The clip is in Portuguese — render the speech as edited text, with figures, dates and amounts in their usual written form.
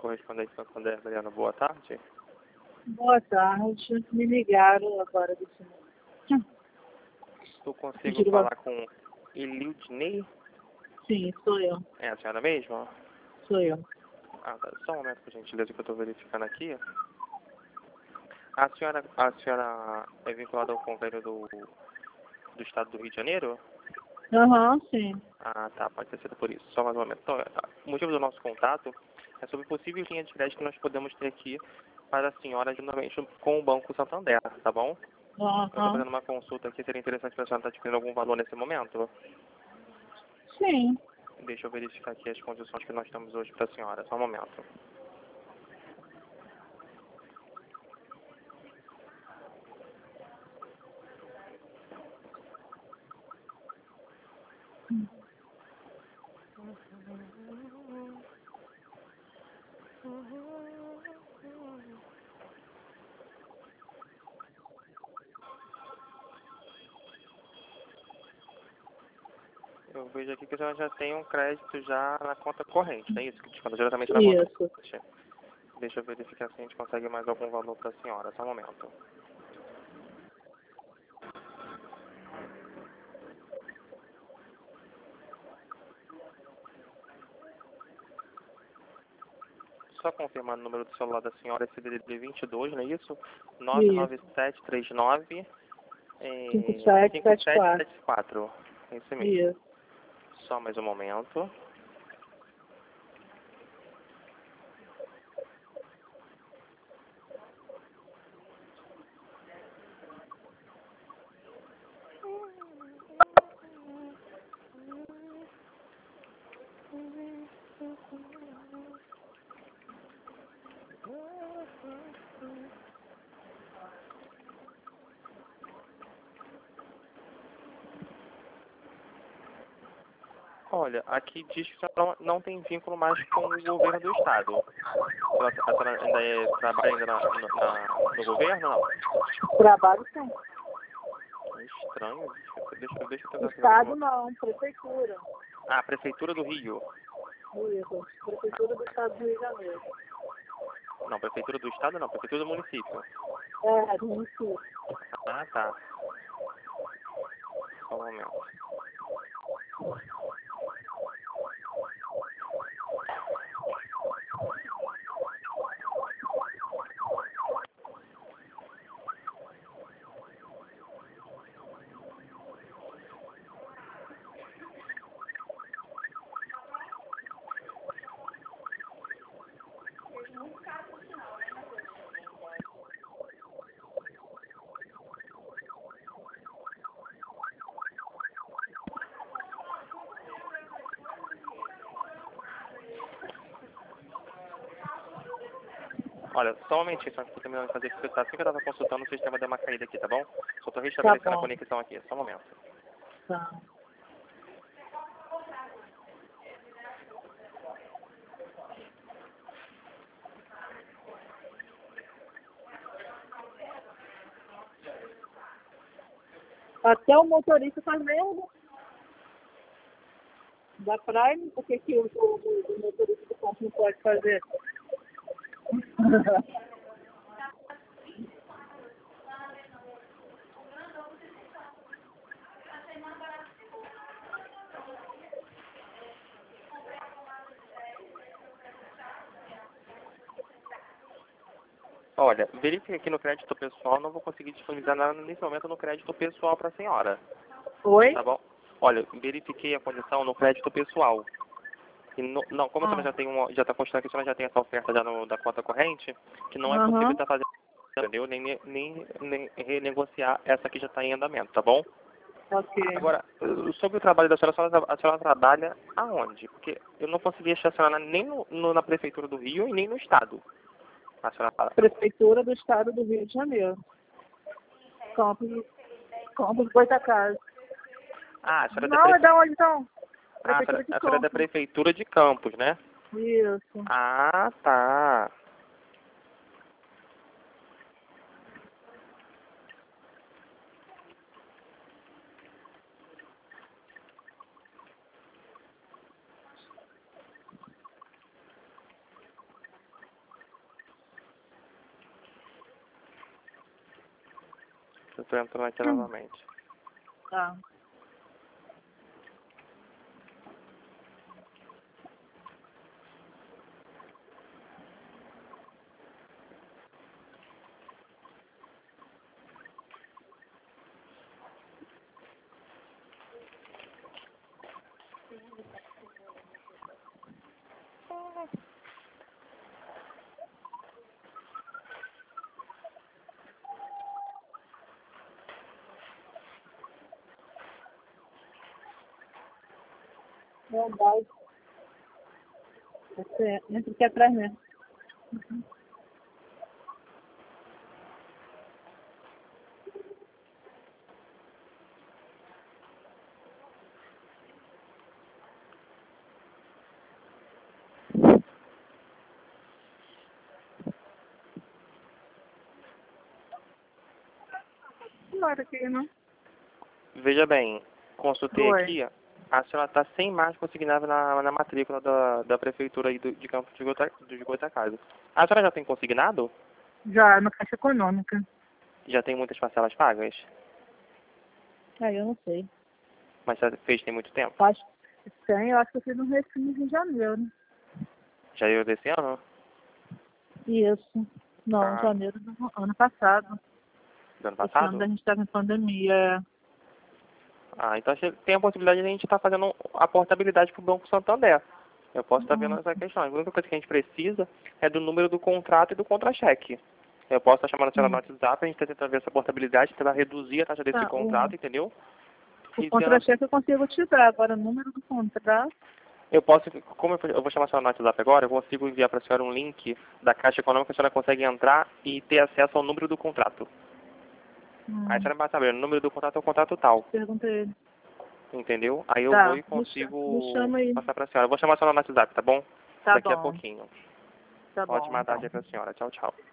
correspondência com a Adriana. Boa tarde. Boa tarde. Me ligaram agora desse número. Eu consigo falar com Elildney? Sim, sou eu. É a senhora mesmo? Sou eu. Ah, tá. Só um momento, por gentileza, que eu estou verificando aqui. A senhora é vinculada ao convênio do Estado do Rio de Janeiro? Aham, sim. Ah, tá. Pode ter sido por isso. Só mais um momento. Então, o motivo do nosso contato é sobre possível linha de crédito que nós podemos ter aqui para a senhora, juntamente com o Banco Santander, tá bom? Eu estou Aham. fazendo uma consulta aqui. Seria interessante para a senhora estar adquirindo algum valor nesse momento? Sim. Deixa eu verificar aqui as condições que nós temos hoje para a senhora. Só um momento. Eu vejo aqui que a senhora já tem um crédito já na conta corrente, não é isso? Que desconta diretamente na conta Isso. corrente. Deixa eu verificar se a gente consegue mais algum valor para a senhora. Só um momento. Só confirmando o número do celular da senhora, esse DDD 22, não é isso? 99739 5774. 5774. É isso mesmo. Isso. Só mais um momento. Olha, aqui diz que a senhora não tem vínculo mais com o governo do estado. A senhora ainda trabalha ainda no governo, não? Trabalho sim. É estranho. Deixa eu tentar Estado não, prefeitura. Ah, Prefeitura do Rio. Isso. Prefeitura do Estado do Rio de Janeiro. Não, Prefeitura do Estado não, Prefeitura do município. É, do município. Ah, tá. Só um momento. Olha, só um momentinho, só que estou terminando de fazer aqui, tá? Assim que eu estava consultando, o sistema deu uma caída aqui, tá bom? Só estou restabelecendo a conexão aqui, só um momento. Tá. Até o motorista faz merda. Da Prime, por que o motorista do campo não pode fazer? Olha, verifique aqui no crédito pessoal, não vou conseguir disponibilizar nada nesse momento no crédito pessoal para a senhora. Oi? Tá bom? Olha, verifiquei a condição no crédito pessoal. E não, como a senhora já está constando que a senhora já tem essa oferta já da conta corrente, que não é possível estar fazendo, entendeu? Nem renegociar essa que já está em andamento, tá bom? Ok. Agora, sobre o trabalho da senhora, a senhora trabalha aonde? Porque eu não consegui estacionar nem na Prefeitura do Rio e nem no Estado. A senhora fala. Prefeitura do Estado do Rio de Janeiro. Campos Goitacazes. Ah, a senhora Não, é da onde então? a senhora é da Prefeitura de Campos, né? Isso. Ah, tá. Eu tô entrando aqui novamente. Tá. Verdade. Você entra aqui atrás mesmo. Bora aqui, não? Veja bem, consultei Oi. aqui, a senhora está sem margem consignável na matrícula da prefeitura aí de Campos de Goitacazes. A senhora já tem consignado? Já, na Caixa Econômica. Já tem muitas parcelas pagas? Eu não sei. Mas já fez tem muito tempo? Acho que tem, eu acho que eu fiz no Recife em janeiro. Já deu desse ano? Isso. Não, Ah, janeiro do ano passado. do ano Esse ano passado? a gente estava em pandemia. Ah, então tem a possibilidade de a gente estar fazendo a portabilidade para o Banco Santander. Eu posso estar vendo essa questão. A única coisa que a gente precisa é do número do contrato e do contra-cheque. Eu posso estar chamando a senhora no WhatsApp, a gente está tentando ver essa portabilidade, tentar reduzir a taxa desse Tá, contrato, entendeu? o E contra-cheque eu consigo te dar. Agora, o número do contrato. eu posso, como eu vou chamar a senhora no WhatsApp agora, eu consigo enviar para a senhora um link da Caixa Econômica, a senhora consegue entrar e ter acesso ao número do contrato. Aí a senhora vai saber, o número do contrato é o contrato tal, Pergunta ele. entendeu? Aí eu vou Tá, e me consigo chama aí. passar para a senhora. Eu vou chamar a senhora no WhatsApp, tá bom? Tá Daqui a bom. pouquinho. Tá bom, Ótima então. tarde para a senhora. Tchau, tchau.